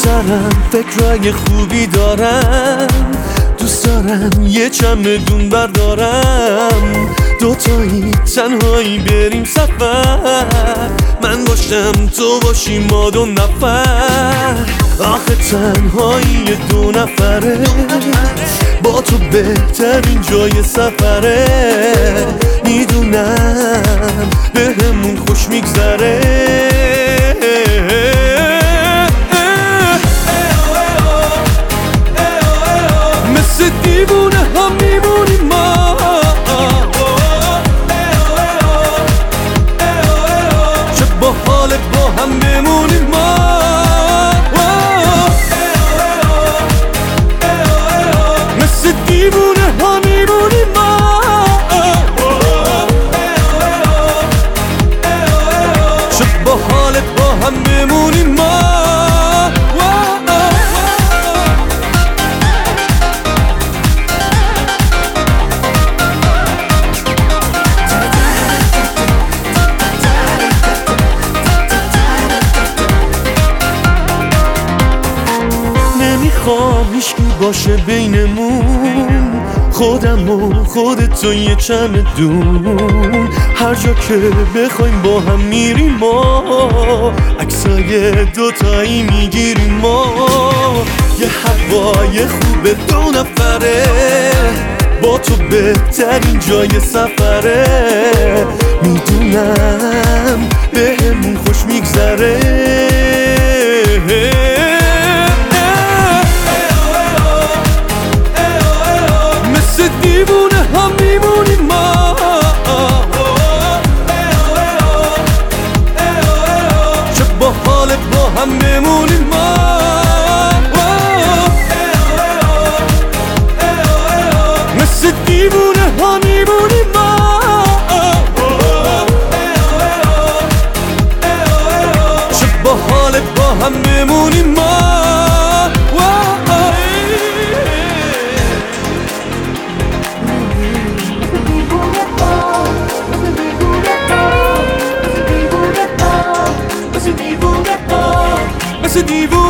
سرم فکرای خوبی دارم، دوست دارم یه چمدون بردارم، دوتایی تنهایی بریم سفر، من باشم تو باشی ما دو نفر. آخه تنهایی دو نفره با تو بهترین جای سفره، میدونم بهمون خوش میگذره. مثل دیوونه هم میمونیم ما، چه باحاله با هم بمونیم ما. مثل دیوونه ها میمونیم ما، چه باحاله با هم بمونیم ما. نمیخوام هیچکی باشه بینمون، خودم و خودت و یه چمدون، هر جا که بخوایم با هم میریم ما، عکسای دوتایی میگیریم ما. یه هوای خوب دو نفره با تو بهترین جای سفره، میدونم بهمون خوش میگذره. دیوونه هم میمونیم ما، چه باحاله با هم بمونیم ما. مثل دیوونه ها میمونیم ما، چه باحاله با هم بمونیم ما. مثل دیوونه